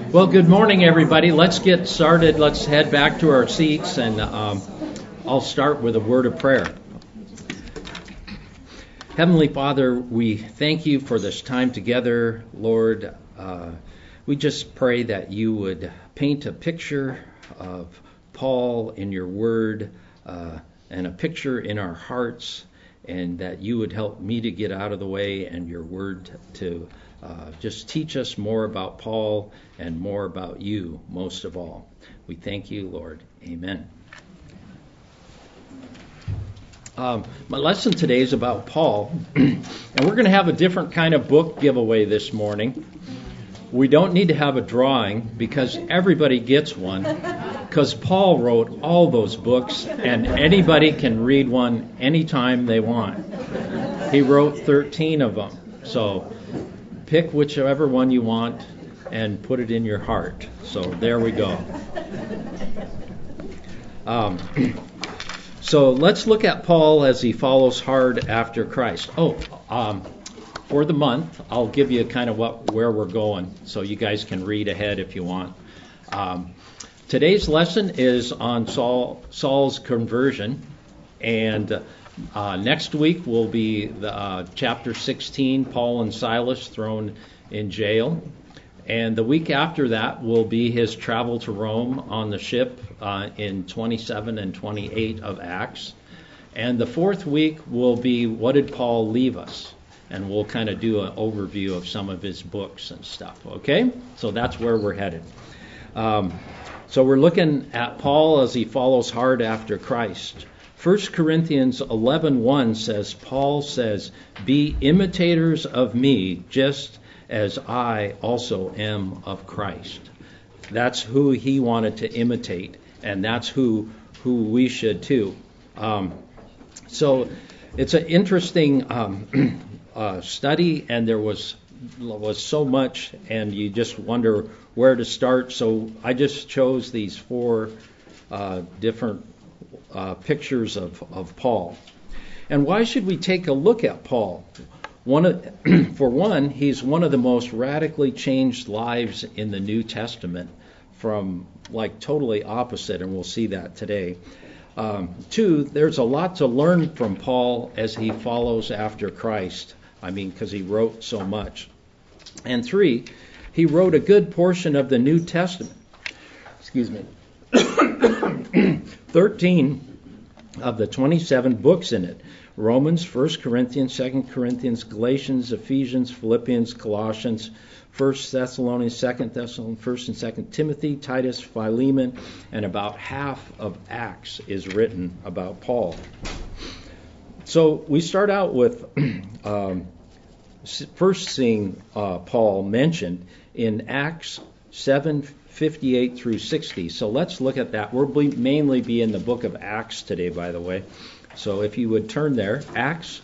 Well, good morning, everybody. Let's get started. Let's head back to our seats, and I'll start with a word of prayer. Heavenly Father, we thank you for this time together, Lord. We just pray that you would paint a picture of Paul in your word and a picture in our hearts, and that you would help me to get out of the way and your word to just teach us more about Paul and more about you, most of all. We thank you, Lord. Amen. My lesson today is about Paul, and we're going to have a different kind of book giveaway this morning. We don't need to have a drawing because everybody gets one, because Paul wrote all those books, and anybody can read one anytime they want. He wrote 13 of them, so pick whichever one you want and put it in your heart. So there we go. So let's look at Paul as he follows hard after Christ. For the month, I'll give you kind of where we're going so you guys can read ahead if you want. Today's lesson is on Saul's conversion, and next week will be chapter 16, Paul and Silas thrown in jail. And the week after that will be his travel to Rome on the ship in 27 and 28 of Acts. And the fourth week will be what did Paul leave us? And we'll kind of do an overview of some of his books and stuff, okay? So that's where we're headed. So we're looking at Paul as he follows hard after Christ. 1 Corinthians 11:1 says, Paul says, "Be imitators of me, just as I also am of Christ." That's who he wanted to imitate, and that's who we should too. So it's an interesting study, and there was so much, and you just wonder where to start. So I just chose these four different pictures of Paul. And why should we take a look at Paul? For one, he's one of the most radically changed lives in the New Testament, from like totally opposite, and we'll see that today. Two, there's a lot to learn from Paul as he follows after Christ. I mean, because he wrote so much. And three, he wrote a good portion of the New Testament. 13 of the 27 books in it. Romans, 1 Corinthians, 2 Corinthians, Galatians, Ephesians, Philippians, Colossians, 1 Thessalonians, 2 Thessalonians, 1 and 2 Timothy, Titus, Philemon, and about half of Acts is written about Paul. So we start out with first seeing Paul mentioned in Acts 7:58 through 60. So let's look at that. We'll mainly be in the book of Acts today, by the way. So if you would turn there, Acts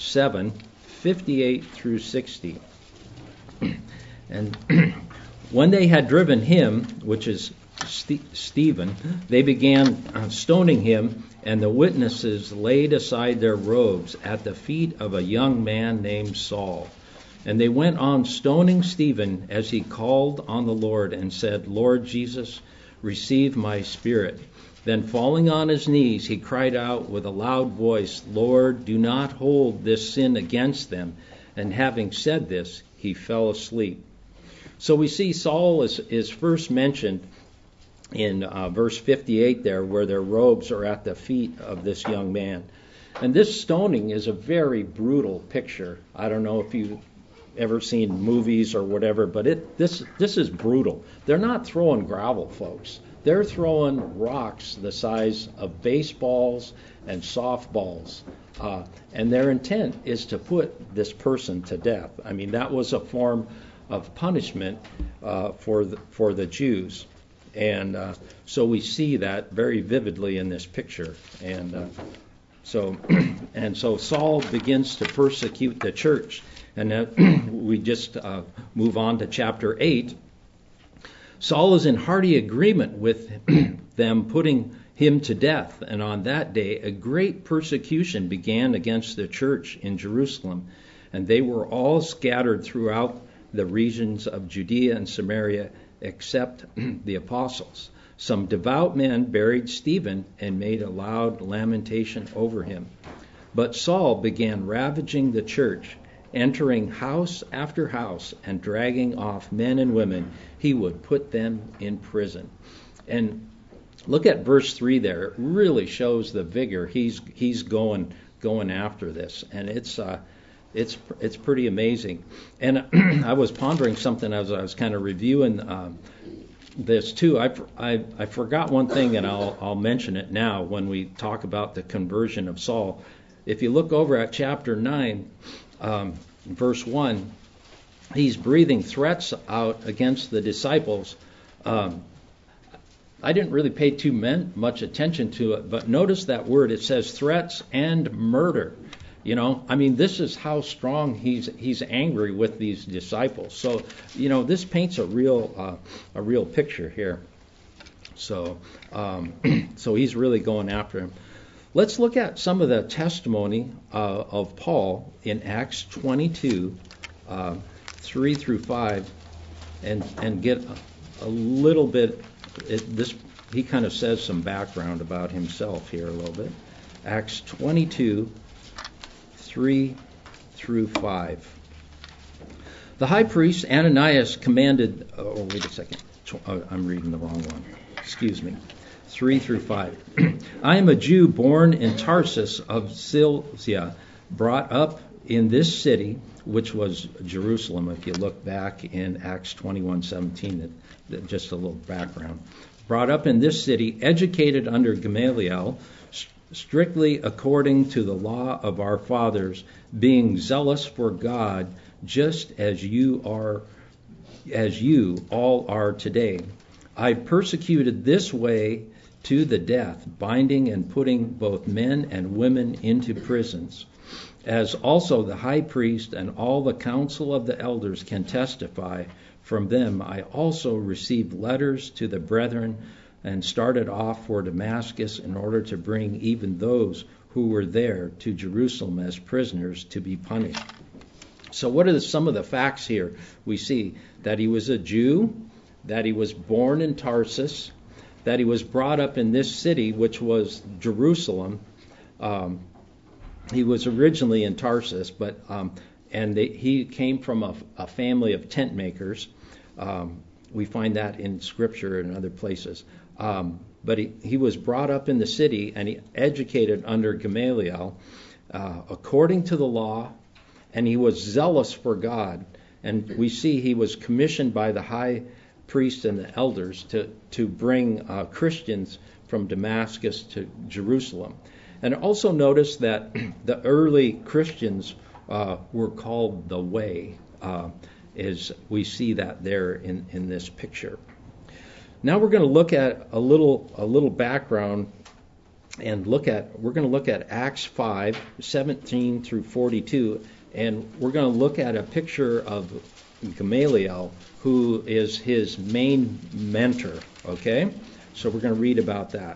7:58 through 60. And when they had driven him, which is Stephen, they began stoning him, and the witnesses laid aside their robes at the feet of a young man named Saul. And they went on stoning Stephen as he called on the Lord and said, "Lord Jesus, receive my spirit." Then falling on his knees, he cried out with a loud voice, "Lord, do not hold this sin against them." And having said this, he fell asleep. So we see Saul is first mentioned in verse 58 there, where their robes are at the feet of this young man. And this stoning is a very brutal picture. I don't know if you've ever seen movies or whatever, but this is brutal. They're not throwing gravel, folks. They're throwing rocks the size of baseballs and softballs. And their intent is to put this person to death. I mean, that was a form of punishment for the Jews. And so we see that very vividly in this picture. And so Saul begins to persecute the church. And we just move on to chapter 8. Saul is in hearty agreement with them putting him to death. And on that day, a great persecution began against the church in Jerusalem. And they were all scattered throughout the regions of Judea and Samaria, except the apostles. Some devout men buried Stephen and made a loud lamentation over him. But Saul began ravaging the church, entering house after house and dragging off men and women. He would put them in prison. And look at verse 3 there. It really shows the vigor. He's going after this, and it's pretty amazing. And I was pondering something as I was kind of reviewing this too. I forgot one thing, and I'll mention it now when we talk about the conversion of Saul. If you look over at chapter 9, verse 1, he's breathing threats out against the disciples. I didn't really pay too much attention to it, but notice that word. It says threats and murder. I mean, this is how strong he's angry with these disciples. So, this paints a real picture here. So, so he's really going after him. Let's look at some of the testimony of Paul in Acts 22, 3 through 5, and get a little bit. He kind of says some background about himself here a little bit. Acts 22, 3 through 5. The high priest Ananias commanded. Oh, wait a second. I'm reading the wrong one. Excuse me. 3 through 5. I am a Jew born in Tarsus of Cilicia, brought up in this city, which was Jerusalem. If you look back in Acts 21:17, just a little background. Brought up in this city, educated under Gamaliel, strictly according to the law of our fathers, being zealous for God, just as you all are today. I persecuted this way to the death, binding and putting both men and women into prisons. As also the high priest and all the council of the elders can testify, from them I also received letters to the brethren and started off for Damascus in order to bring even those who were there to Jerusalem as prisoners to be punished. So what are some of the facts here? We see that he was a Jew, that he was born in Tarsus, that he was brought up in this city, which was Jerusalem. He was originally in Tarsus, but he came from a family of tent makers. We find that in Scripture and other places. But he was brought up in the city, and he educated under Gamaliel according to the law, and he was zealous for God. And we see he was commissioned by the high priest and the elders to bring Christians from Damascus to Jerusalem. And also notice that the early Christians were called the Way, as we see that there in this picture. Now we're going to look at a little background, and we're going to look at Acts 5, 17 through 42, and we're going to look at a picture of Gamaliel, who is his main mentor. Okay, so we're going to read about that.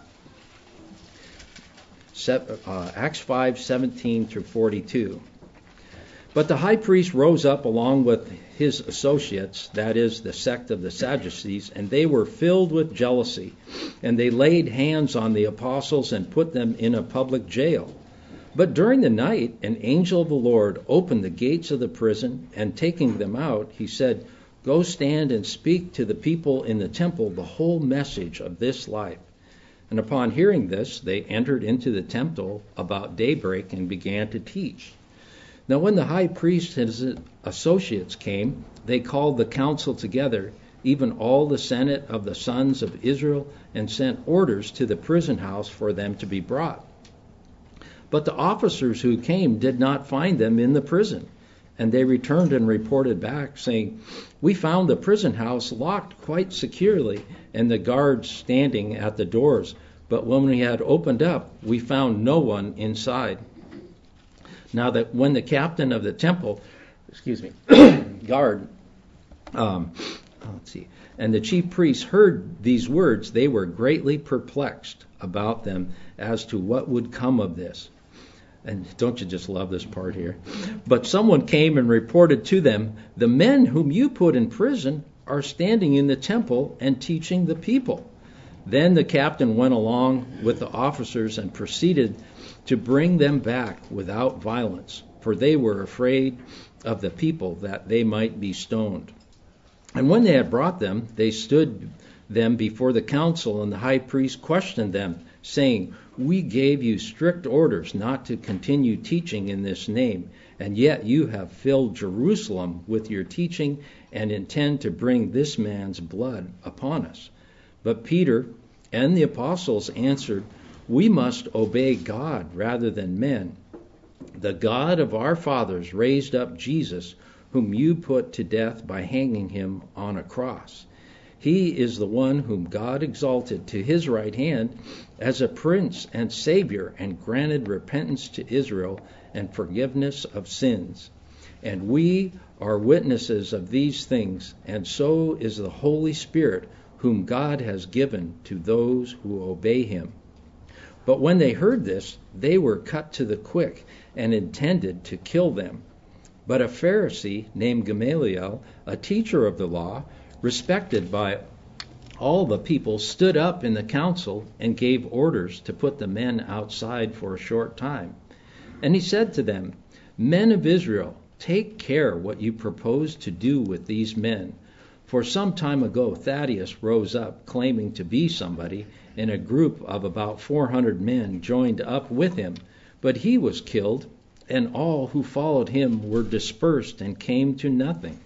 Acts 5, 17 through 42. But the high priest rose up along with his associates, that is, the sect of the Sadducees, and they were filled with jealousy. And they laid hands on the apostles and put them in a public jail. But during the night, an angel of the Lord opened the gates of the prison, and taking them out, he said, "Go stand and speak to the people in the temple the whole message of this life." And upon hearing this, they entered into the temple about daybreak and began to teach. Now when the high priest and his associates came, they called the council together, even all the senate of the sons of Israel, and sent orders to the prison house for them to be brought. But the officers who came did not find them in the prison. And they returned and reported back, saying, "We found the prison house locked quite securely, and the guards standing at the doors. But when we had opened up, we found no one inside." Now that when the captain of the temple, guard, and the chief priests heard these words, they were greatly perplexed about them as to what would come of this. And don't you just love this part here? But someone came and reported to them, "The men whom you put in prison are standing in the temple and teaching the people." Then the captain went along with the officers and proceeded to bring them back without violence, for they were afraid of the people that they might be stoned. And when they had brought them, they stood them before the council, and the high priest questioned them, saying, "We gave you strict orders not to continue teaching in this name, and yet you have filled Jerusalem with your teaching and intend to bring this man's blood upon us." But Peter and the apostles answered, "We must obey God rather than men. The God of our fathers raised up Jesus, whom you put to death by hanging him on a cross. He is the one whom God exalted to his right hand as a prince and savior, and granted repentance to Israel and forgiveness of sins. And we are witnesses of these things, and so is the Holy Spirit, whom God has given to those who obey him." But when they heard this, they were cut to the quick and intended to kill them. But a Pharisee named Gamaliel, a teacher of the law, respected by all the people, stood up in the council and gave orders to put the men outside for a short time. And he said to them, "Men of Israel, take care what you propose to do with these men. For some time ago Thaddeus rose up, claiming to be somebody, and a group of about 400 men joined up with him. But he was killed, and all who followed him were dispersed and came to nothing.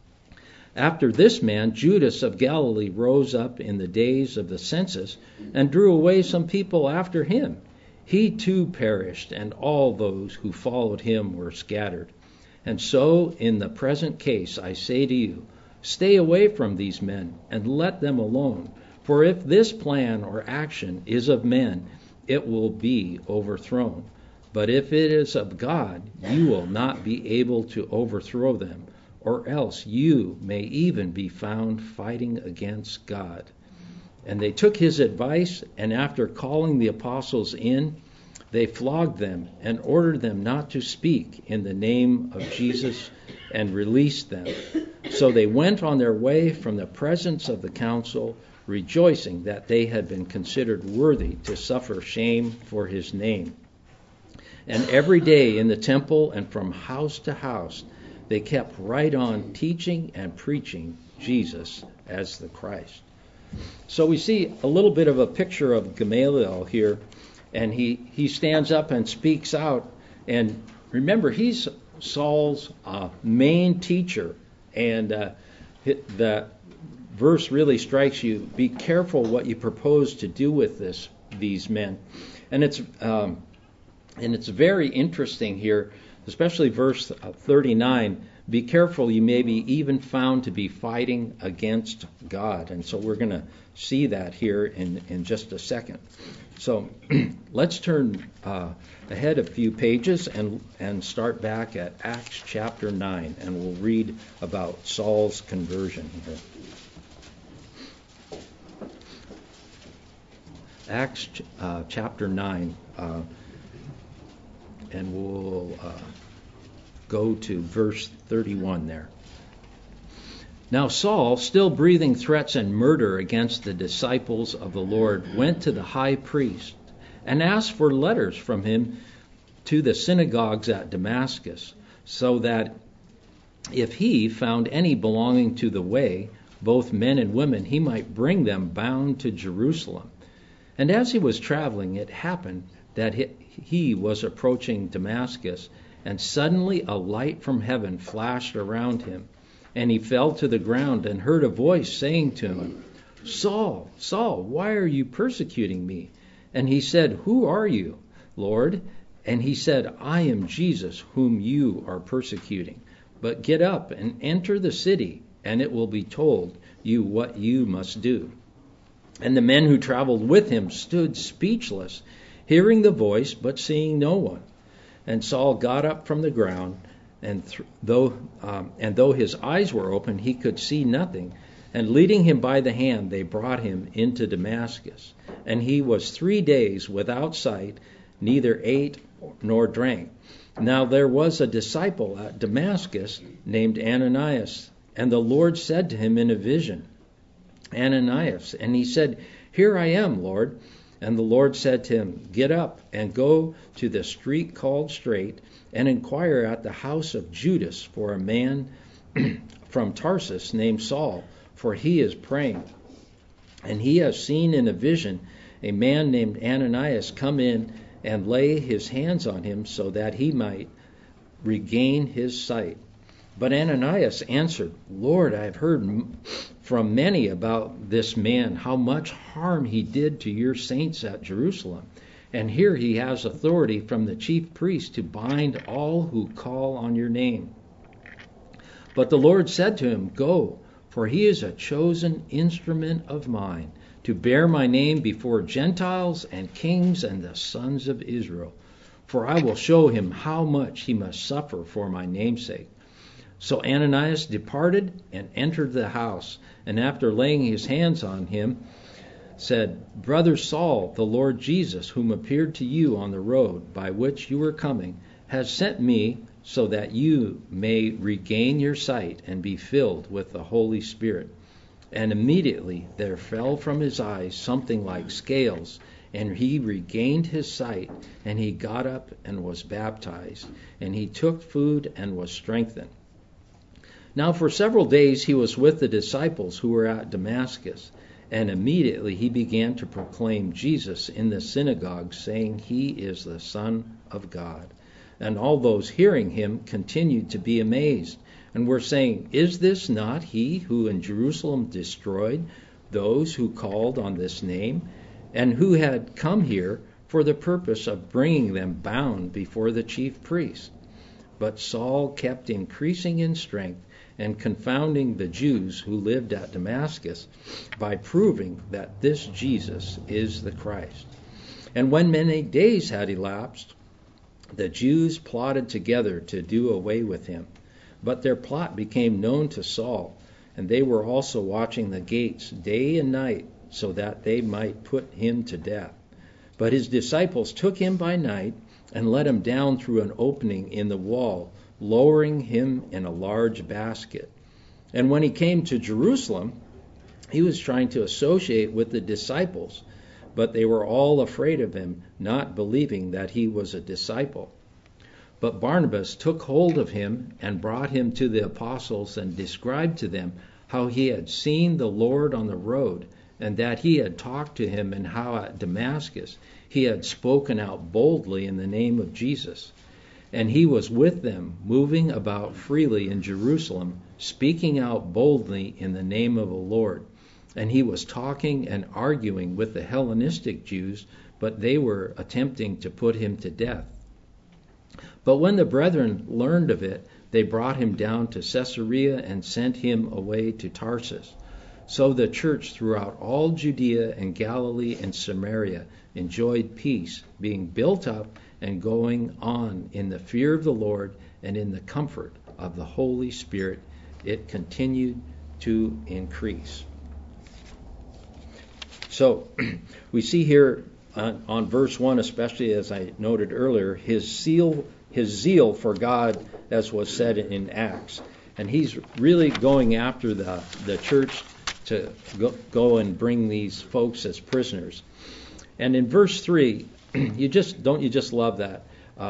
After this man, Judas of Galilee rose up in the days of the census and drew away some people after him. He too perished, and all those who followed him were scattered. And so, in the present case, I say to you, stay away from these men and let them alone. For if this plan or action is of men, it will be overthrown. But if it is of God, you will not be able to overthrow them, or else you may even be found fighting against God." And they took his advice, and after calling the apostles in, they flogged them and ordered them not to speak in the name of Jesus, and released them. So they went on their way from the presence of the council, rejoicing that they had been considered worthy to suffer shame for his name. And every day in the temple and from house to house, they kept right on teaching and preaching Jesus as the Christ. So we see a little bit of a picture of Gamaliel here, and he stands up and speaks out. And remember, he's Saul's main teacher, and the verse really strikes you. Be careful what you propose to do with these men, and it's very interesting here, especially verse 39. Be careful, you may be even found to be fighting against God. And so we're going to see that here in just a second. So let's turn ahead a few pages and start back at Acts chapter 9, and we'll read about Saul's conversion here. Acts chapter 9, and we'll go to verse 31 there. Now Saul, still breathing threats and murder against the disciples of the Lord, went to the high priest and asked for letters from him to the synagogues at Damascus, so that if he found any belonging to the way, both men and women, he might bring them bound to Jerusalem. And as he was traveling, it happened that he was approaching Damascus, and suddenly a light from heaven flashed around him, and he fell to the ground and heard a voice saying to him, "Saul, Saul, why are you persecuting me?" And he said, "Who are you, Lord?" And he said, "I am Jesus, whom you are persecuting. But get up and enter the city, and it will be told you what you must do." And the men who traveled with him stood speechless, hearing the voice, but seeing no one. And Saul got up from the ground, and though his eyes were open, he could see nothing. And leading him by the hand, they brought him into Damascus. And he was 3 days without sight, neither ate nor drank. Now there was a disciple at Damascus named Ananias, And the Lord said to him in a vision, Ananias. And he said, Here I am, Lord. And the Lord said to him, Get up and go to the street called Straight, and inquire at the house of Judas for a man from Tarsus named Saul, for he is praying. And he has seen in a vision a man named Ananias come in and lay his hands on him so that he might regain his sight. But Ananias answered, Lord, I have heard from many about this man, how much harm he did to your saints at Jerusalem. And here he has authority from the chief priest to bind all who call on your name. But the Lord said to him, Go, for he is a chosen instrument of mine, to bear my name before Gentiles and kings and the sons of Israel. For I will show him how much he must suffer for my name's sake. So Ananias departed and entered the house, and after laying his hands on him, said, Brother Saul, the Lord Jesus, whom appeared to you on the road by which you were coming, has sent me so that you may regain your sight and be filled with the Holy Spirit. And immediately there fell from his eyes something like scales, and he regained his sight, and he got up and was baptized, and he took food and was strengthened. Now for several days he was with the disciples who were at Damascus, and immediately he began to proclaim Jesus in the synagogue, saying, He is the Son of God. And all those hearing him continued to be amazed, and were saying, Is this not he who in Jerusalem destroyed those who called on this name, and who had come here for the purpose of bringing them bound before the chief priests? But Saul kept increasing in strength and confounding the Jews who lived at Damascus by proving that this Jesus is the Christ. And when many days had elapsed, the Jews plotted together to do away with him. But their plot became known to Saul, and they were also watching the gates day and night so that they might put him to death. But his disciples took him by night and let him down through an opening in the wall, lowering him in a large basket. And when he came to Jerusalem, he was trying to associate with the disciples, but they were all afraid of him, not believing that he was a disciple. But Barnabas took hold of him and brought him to the apostles and described to them how he had seen the Lord on the road, and that he had talked to him, and how at Damascus he had spoken out boldly in the name of Jesus. And he was with them, moving about freely in Jerusalem, speaking out boldly in the name of the Lord. And he was talking and arguing with the Hellenistic Jews, but they were attempting to put him to death. But when the brethren learned of it, they brought him down to Caesarea and sent him away to Tarsus. So the church throughout all Judea and Galilee and Samaria enjoyed peace, being built up and going on in the fear of the Lord and in the comfort of the Holy Spirit. It continued to increase. So we see here on verse 1, especially as I noted earlier, his zeal for God, as was said in Acts. And he's really going after the church to go and bring these folks as prisoners. And in verse 3, you just love that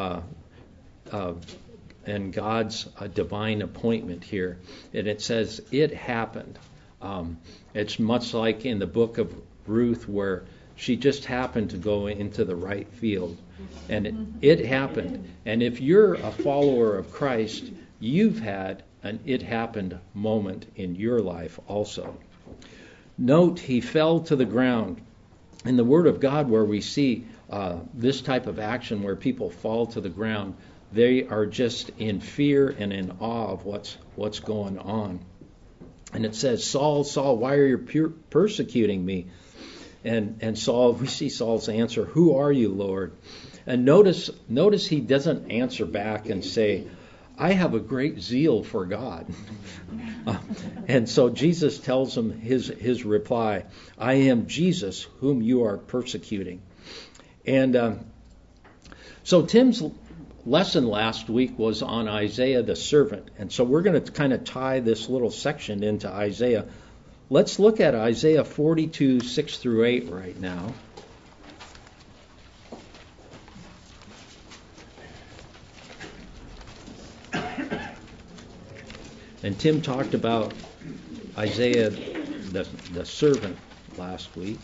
and God's divine appointment here. And it says, it happened. It's much like in the book of Ruth, where she just happened to go into the right field. And it happened. And if you're a follower of Christ, you've had an it happened moment in your life also. Note, he fell to the ground. In the Word of God, where we see this type of action where people fall to the ground, they are just in fear and in awe of what's going on. And it says, Saul, Saul, why are you persecuting me? And Saul, we see Saul's answer, who are you, Lord? And notice he doesn't answer back and say, I have a great zeal for God. And so Jesus tells him his reply, I am Jesus whom you are persecuting. And so Tim's lesson last week was on Isaiah the servant. And so we're going to kind of tie this little section into Isaiah. Let's look at Isaiah 42, 6 through 8 right now. And Tim talked about Isaiah the servant last week.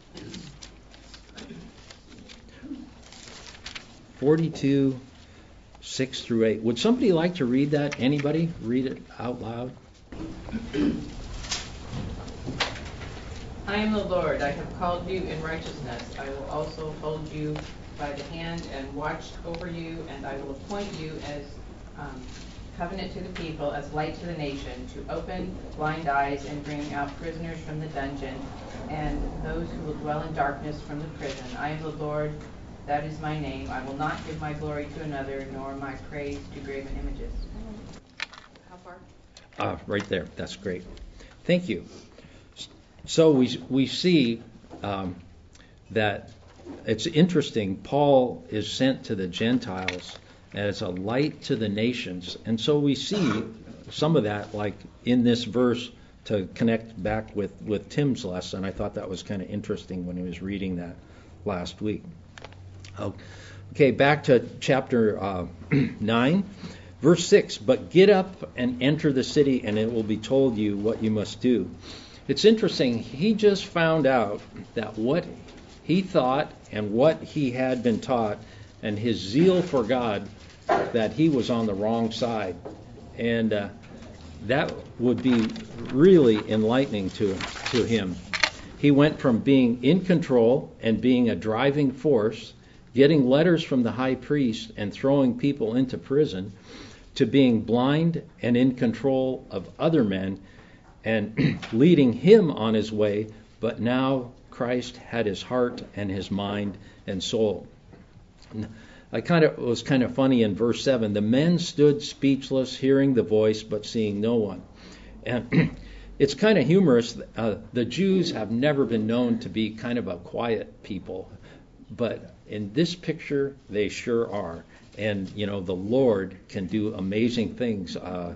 42, 6 through 8. Would somebody like to read that? Anybody? Read it out loud. I am the Lord. I have called you in righteousness. I will also hold you by the hand and watch over you, and I will appoint you as covenant to the people, as light to the nation, to open blind eyes and bring out prisoners from the dungeon, and those who will dwell in darkness from the prison. I am the Lord, that is my name. I will not give my glory to another, nor my praise to graven images. How far? Right there. That's great. Thank you. So we see that it's interesting. Paul is sent to the Gentiles as a light to the nations. And so we see some of that, like in this verse, to connect back with Tim's lesson. I thought that was kind of interesting when he was reading that last week. Okay, back to chapter 9, verse 6. But get up and enter the city, and it will be told you what you must do. It's interesting. He just found out that what he thought and what he had been taught and his zeal for God, that he was on the wrong side. And that would be really enlightening to him. He went from being in control and being a driving force, getting letters from the high priest and throwing people into prison, to being blind and in control of other men and leading him on his way. But now Christ had his heart and his mind and soul. It was kind of funny in verse 7. The men stood speechless, hearing the voice, but seeing no one. And it's kind of humorous. The Jews have never been known to be kind of a quiet people. But in this picture, they sure are. And, the Lord can do amazing things.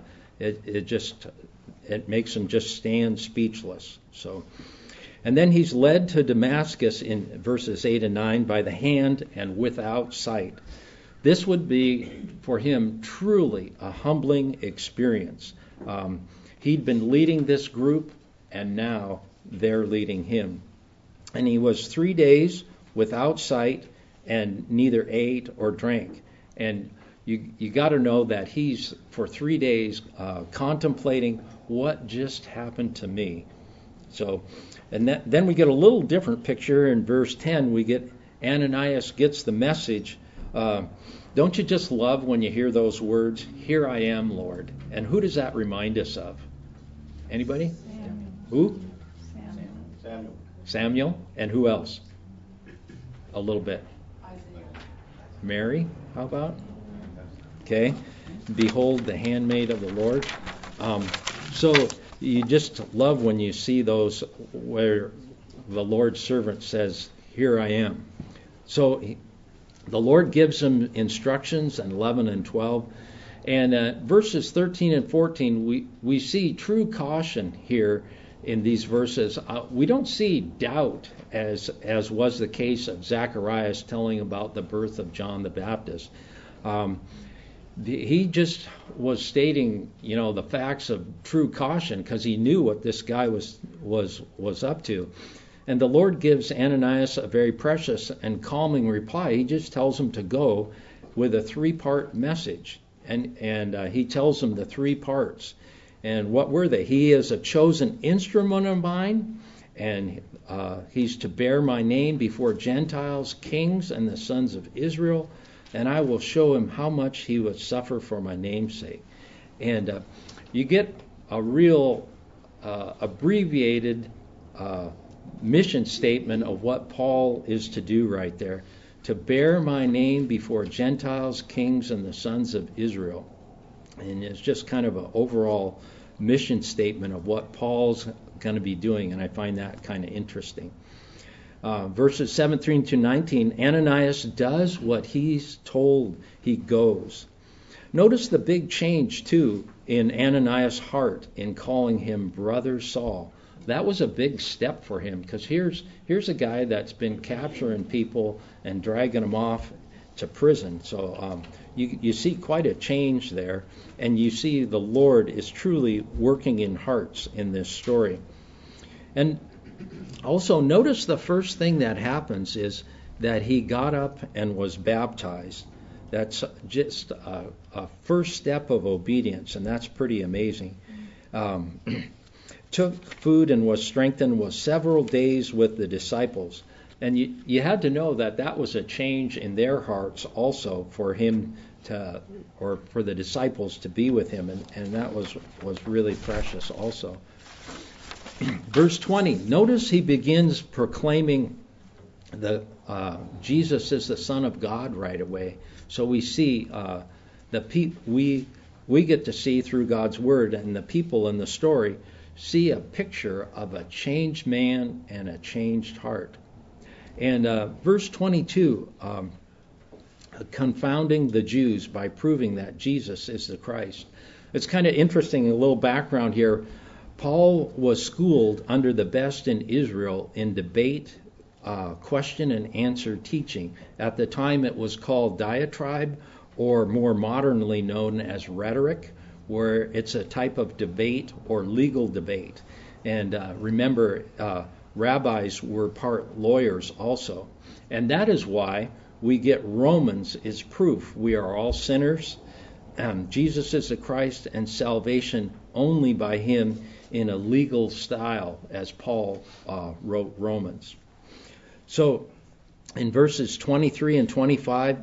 It makes them just stand speechless. And then he's led to Damascus in verses 8 and 9 by the hand and without sight. This would be for him truly a humbling experience. He'd been leading this group, and now they're leading him. And he was 3 days without sight and neither ate or drank. And you got to know that he's for 3 days contemplating what just happened to me. Then we get a little different picture in verse 10. We get Ananias gets the message. Don't you just love when you hear those words? Here I am, Lord. And who does that remind us of? Anybody? Samuel. Who? Samuel. Samuel. And who else? A little bit. Isaiah. Mary, how about? Okay. Behold the handmaid of the Lord. So you just love when you see those where the Lord's servant says, here I am. So the Lord gives him instructions in 11 and 12. And verses 13 and 14, we see true caution here in these verses. We don't see doubt as was the case of Zacharias telling about the birth of John the Baptist. He just was stating, the facts of true caution because he knew what this guy was up to. And the Lord gives Ananias a very precious and calming reply. He just tells him to go with a 3-part message. And he tells him the 3 parts. And what were they? He is a chosen instrument of mine, and he's to bear my name before Gentiles, kings, and the sons of Israel. And I will show him how much he would suffer for my name's sake. And you get a real abbreviated mission statement of what Paul is to do right there. To bear my name before Gentiles, kings, and the sons of Israel. And it's just kind of an overall mission statement of what Paul's going to be doing, and I find that kind of interesting. Verses 17 to 19, Ananias does what he's told. He goes. Notice the big change, too, in Ananias' heart in calling him Brother Saul. That was a big step for him, because here's a guy that's been capturing people and dragging them off to prison. So you see quite a change there, and you see the Lord is truly working in hearts in this story. And also notice the first thing that happens is that he got up and was baptized. That's just a first step of obedience, and that's pretty amazing. Took food and was strengthened, was several days with the disciples. And you had to know that was a change in their hearts also for him to, or for the disciples to be with him, and that was really precious also. Verse 20, notice he begins proclaiming Jesus is the Son of God right away. So we see we get to see through God's Word, and the people in the story see a picture of a changed man and a changed heart. And verse 22, confounding the Jews by proving that Jesus is the Christ. It's kind of interesting, a little background here. Paul was schooled under the best in Israel in debate, question and answer teaching. At the time it was called diatribe, or more modernly known as rhetoric, where it's a type of debate or legal debate. And remember, rabbis were part lawyers also. And that is why we get Romans is proof. We are all sinners. Jesus is the Christ, and salvation only by him in a legal style, as Paul wrote Romans. So in verses 23 and 25,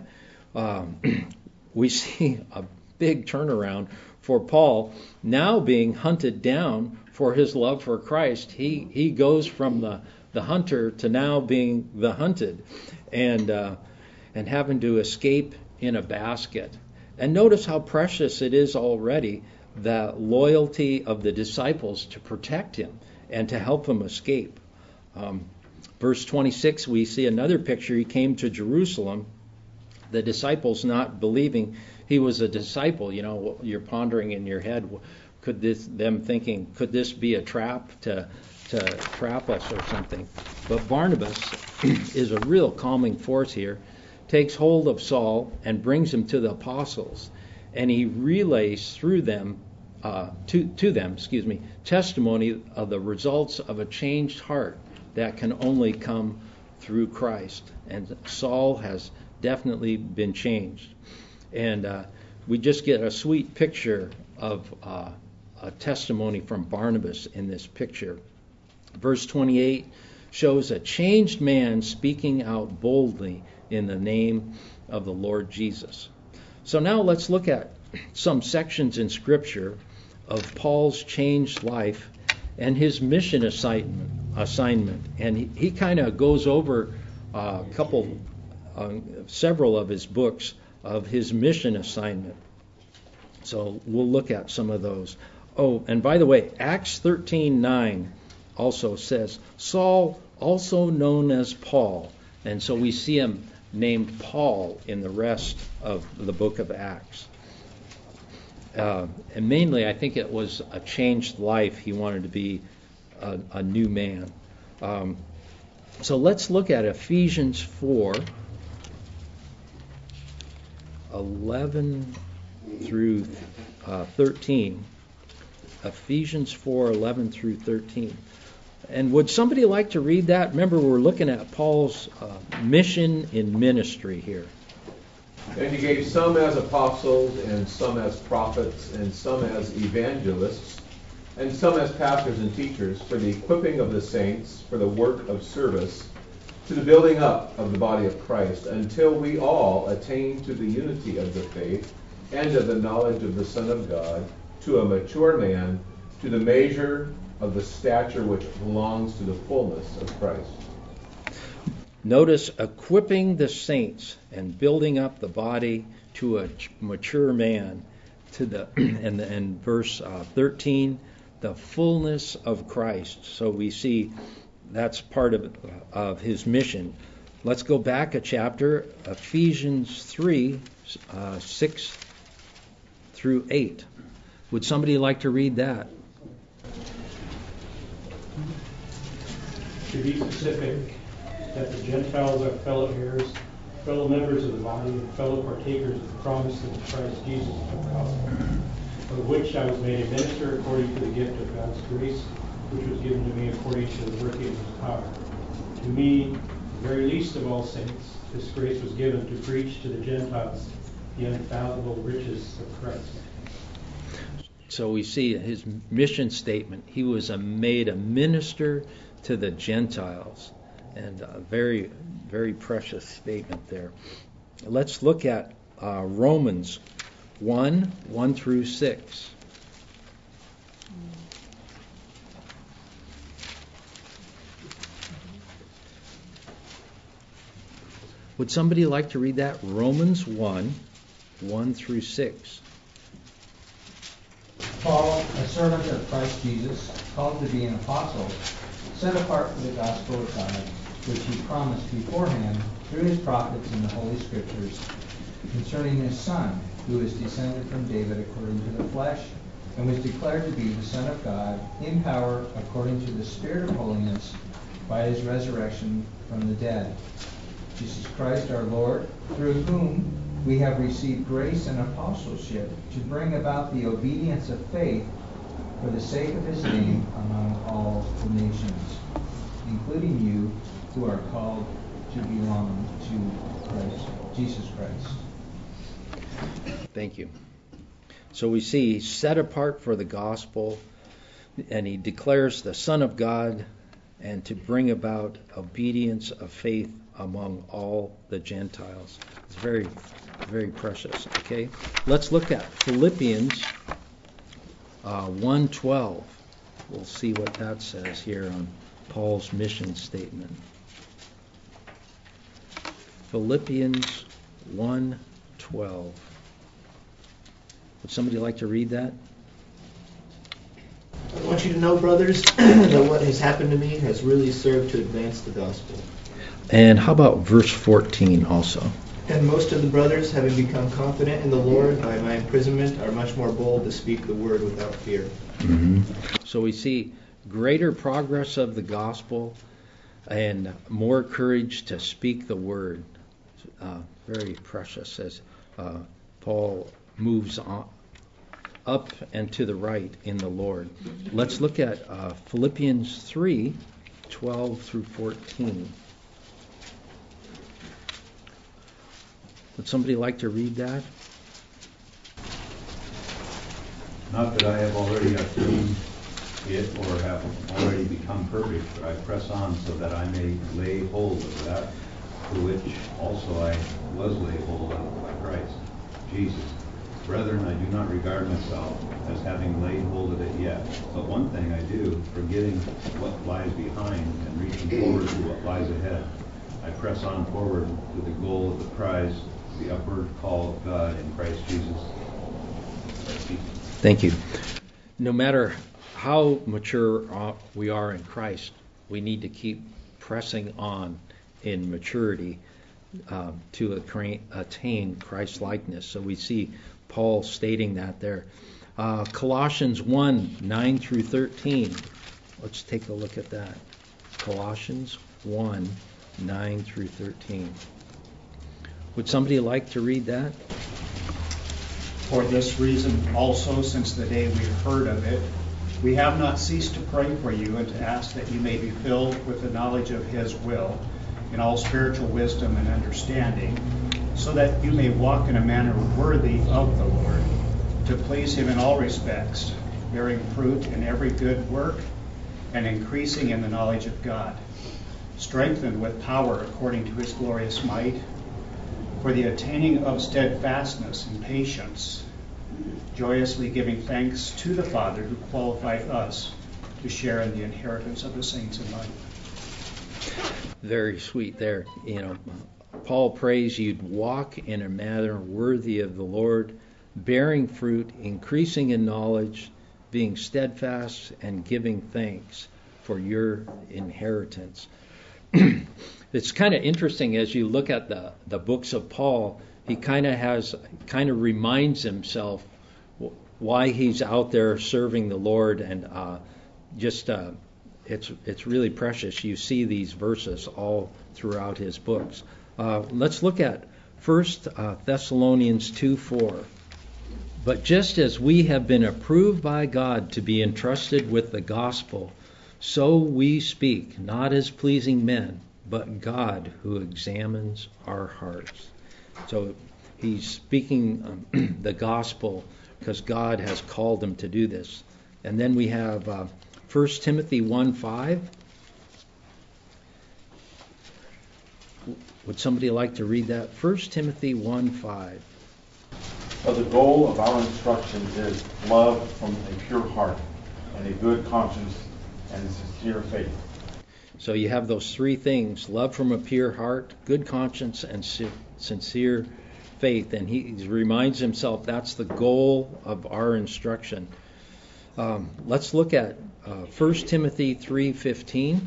we see a big turnaround for Paul. Now being hunted down for his love for Christ, he goes from the hunter to now being the hunted, and having to escape in a basket. And notice how precious it is already, the loyalty of the disciples to protect him and to help him escape. Verse 26, we see another picture. He came to Jerusalem, the disciples not believing he was a disciple. You know, you're pondering in your head, could this be a trap to trap us or something? But Barnabas is a real calming force here, takes hold of Saul and brings him to the apostles, and he relays through them to them, testimony of the results of a changed heart that can only come through Christ. And Saul has definitely been changed. And we just get a sweet picture of a testimony from Barnabas in this picture. Verse 28 shows a changed man speaking out boldly in the name of the Lord Jesus. So now let's look at some sections in Scripture of Paul's changed life and his mission assignment. And he kind of goes over several of his books of his mission assignment. So we'll look at some of those. Oh, and by the way, Acts 13:9 also says, Saul, also known as Paul. And so we see him named Paul in the rest of the book of Acts. And mainly, I think it was a changed life. He wanted to be a new man. So let's look at Ephesians 4:11 through 13. Ephesians 4:11 through 13. And would somebody like to read that? Remember, we're looking at Paul's mission in ministry here. And he gave some as apostles, and some as prophets, and some as evangelists, and some as pastors and teachers, for the equipping of the saints, for the work of service, to the building up of the body of Christ, until we all attain to the unity of the faith and of the knowledge of the Son of God, to a mature man, to the measure of the stature which belongs to the fullness of Christ. Notice equipping the saints and building up the body to a mature man, to the and verse 13, the fullness of Christ. So we see that's part of his mission. Let's go back a chapter, Ephesians 3, 6 through 8. Would somebody like to read that? To be specific, that the Gentiles are fellow heirs, fellow members of the body, and fellow partakers of the promise of Christ Jesus of the gospel, of which I was made a minister according to the gift of God's grace, which was given to me according to the working of his power. To me, the very least of all saints, this grace was given to preach to the Gentiles the unfathomable riches of Christ. So we see his mission statement. He was made a minister to the Gentiles. And a very, very precious statement there. Let's look at Romans 1 through 6. Would somebody like to read that? Romans 1 through 6. Paul, a servant of Christ Jesus, called to be an apostle, set apart for the gospel of God, which he promised beforehand through his prophets in the Holy Scriptures, concerning his Son, who is descended from David according to the flesh, and was declared to be the Son of God, in power according to the Spirit of holiness, by his resurrection from the dead. Jesus Christ our Lord, through whom we have received grace and apostleship to bring about the obedience of faith for the sake of his name among all the nations, including you who are called to belong to Christ, Jesus Christ. Thank you. So we see he's set apart for the gospel, and he declares the Son of God, and to bring about obedience of faith among all the Gentiles. It's very, very precious. Okay, let's look at Philippians 1:12. We'll see what that says here on Paul's mission statement. Philippians 1:12. Would somebody like to read that? I want you to know, brothers, that what has happened to me has really served to advance the gospel. And how about verse 14 also? And most of the brothers, having become confident in the Lord by my imprisonment, are much more bold to speak the word without fear. Mm-hmm. So we see greater progress of the gospel and more courage to speak the word. Very precious as Paul moves on up and to the right in the Lord. Let's look at Philippians 3:12 through 14. Would somebody like to read that? Not that I have already attained it or have already become perfect, but I press on so that I may lay hold of that to which also I was laid hold of by Christ Jesus. Brethren, I do not regard myself as having laid hold of it yet, but one thing I do, forgetting what lies behind and reaching forward to what lies ahead. I press on forward to the goal of the prize, the upward call of God in Christ Jesus. Thank you. No matter how mature we are in Christ, we need to keep pressing on in maturity to attain Christ-likeness. So we see Paul stating that there. Colossians 1:9 through 13. Let's take a look at that. Colossians 1:9 through 13. Would somebody like to read that? For this reason also, since the day we heard of it, we have not ceased to pray for you and to ask that you may be filled with the knowledge of his will in all spiritual wisdom and understanding, so that you may walk in a manner worthy of the Lord, to please him in all respects, bearing fruit in every good work and increasing in the knowledge of God, strengthened with power according to his glorious might, for the attaining of steadfastness and patience, joyously giving thanks to the Father who qualified us to share in the inheritance of the saints in light. Very sweet there. Paul prays you'd walk in a manner worthy of the Lord, bearing fruit, increasing in knowledge, being steadfast, and giving thanks. for your inheritance. It's kind of interesting as you look at the books of Paul. He kind of reminds himself why he's out there serving the Lord, and it's really precious. You see these verses all throughout his books. Let's look at 1 Thessalonians 2:4. But just as we have been approved by God to be entrusted with the gospel, so we speak, not as pleasing men, but God who examines our hearts. So he's speaking the gospel because God has called him to do this. And then we have 1 Timothy 1:5. Would somebody like to read that? 1 Timothy 1:5. But the goal of our instruction is love from a pure heart and a good conscience and sincere faith. So you have those three things: love from a pure heart, good conscience, and sincere faith. And he reminds himself that's the goal of our instruction. Let's look at 1 Timothy 3:15.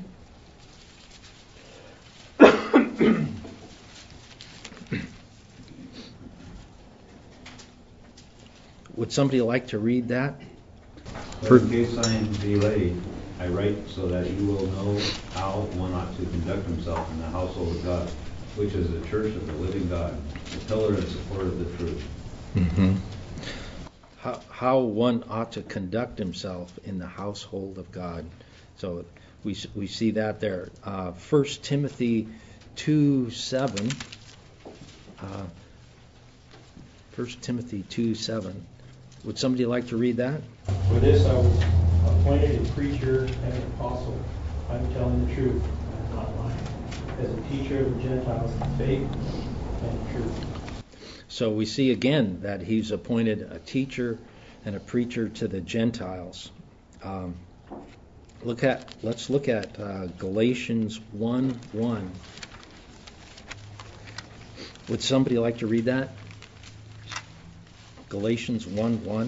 Would somebody like to read that? But in case I am delayed, I write so that you will know how one ought to conduct himself in the household of God, which is the church of the living God, the pillar and support of the truth. Mm-hmm. How one ought to conduct himself in the household of God. So we see that there. 1 Timothy 2:7. 1 Timothy 2:7. Would somebody like to read that? For this I was appointed a preacher and an apostle. I'm telling the truth, I'm not lying. As a teacher of the Gentiles in faith and truth. So we see again that he's appointed a teacher and a preacher to the Gentiles. Let's look at Galatians 1:1. Would somebody like to read that? Galatians 1:1.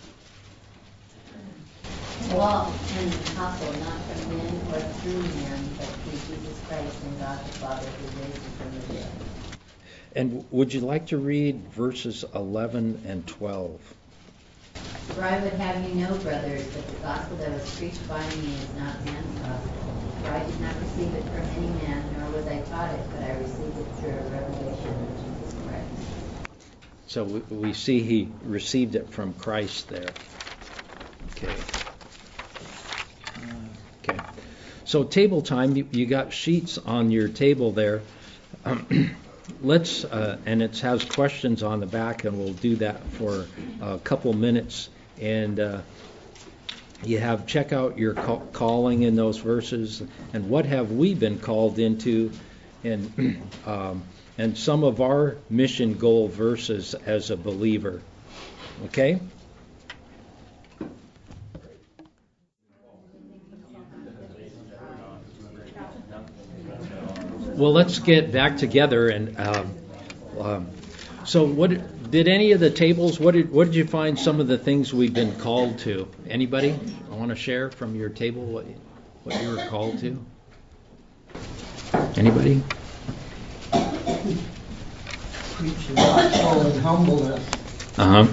Walk in the apostle, not from men or through men, but through Jesus Christ and God the Father who raised him from the dead. And would you like to read verses 11 and 12? For I would have you know, brothers, that the gospel that was preached by me is not man's gospel. For I did not receive it from any man, nor was I taught it, but I received it through a revelation of Jesus Christ. So we see he received it from Christ there. Okay. Okay. So table time, you got sheets on your table there. Let's, and it has questions on the back, and we'll do that for a couple minutes. And you have check out your calling in those verses, and what have we been called into, and some of our mission goal verses as a believer. Okay? Well, let's get back together and so what did any of the tables, what did you find some of the things we've been called to? Anybody want to share from your table what you were called to? Anybody? Preach the gospel and humbleness. Uh-huh.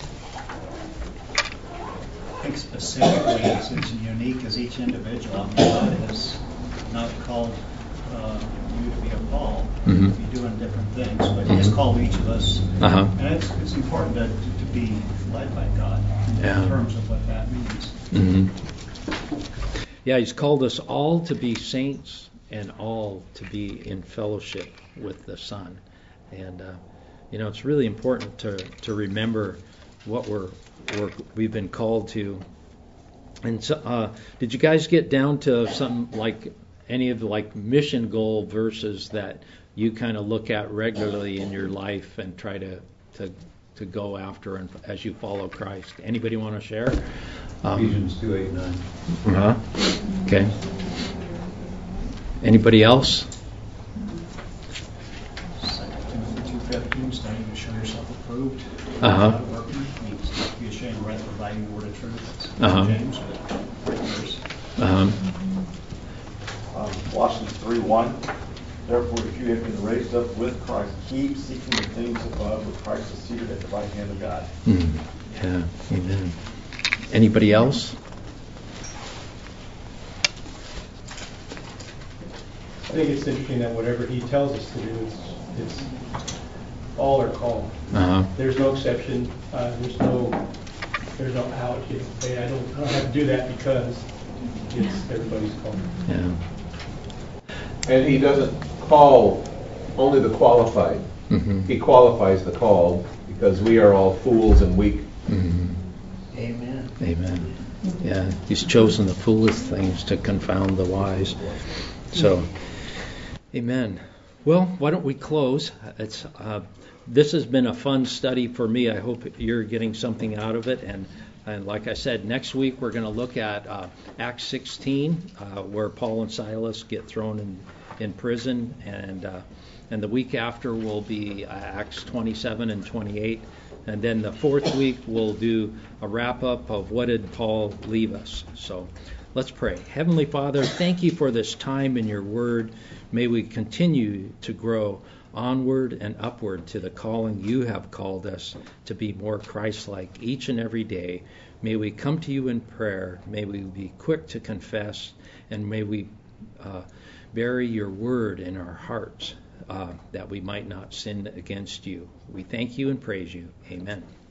I think specifically it's as unique as each individual. God has not called you to be a Paul, Mm-hmm. to be doing different things, but He has called each of us. Uh-huh. And it's important to be led by God in terms of what that means. Mm-hmm. Yeah, He's called us all to be saints and all to be in fellowship with the Son. And it's really important to remember what we've been called to. And so, did you guys get down to something like any of the mission goal verses that you kind of look at regularly in your life and try to go after and as you follow Christ? Anybody want to share? Ephesians 2:8-9. Uh-huh. Okay. Anybody else? 2 Timothy 2:15, studying to show yourself approved. Uh-huh. Not working. Be ashamed of the word of truth. That's Uh-huh. James, but right verse. Uh-huh. 3:1. Therefore, if you have been raised up with Christ, keep seeking the things above where Christ is seated at the right hand of God. Yeah, amen. Anybody else? I think it's interesting that whatever he tells us to do, it's all are called. There's no exception. There's no ouch. Hey, I don't have to do that because it's everybody's called. Yeah. And he doesn't call only the qualified. He qualifies the called because we are all fools and weak. Amen. Amen. Yeah, he's chosen the foolish things to confound the wise. So, amen. Well, why don't we close? This has been a fun study for me. I hope you're getting something out of it. And like I said, next week we're going to look at Acts 16, where Paul and Silas get thrown in prison, and the week after will be Acts 27 and 28. And then the fourth week we'll do a wrap-up of what did Paul leave us. So let's pray. Heavenly Father, thank you for this time in your word. May we continue to grow onward and upward to the calling you have called us to be more Christ-like each and every day. May we come to you in prayer. May we be quick to confess, and may we bury your word in our hearts, that we might not sin against you. We thank you and praise you. Amen.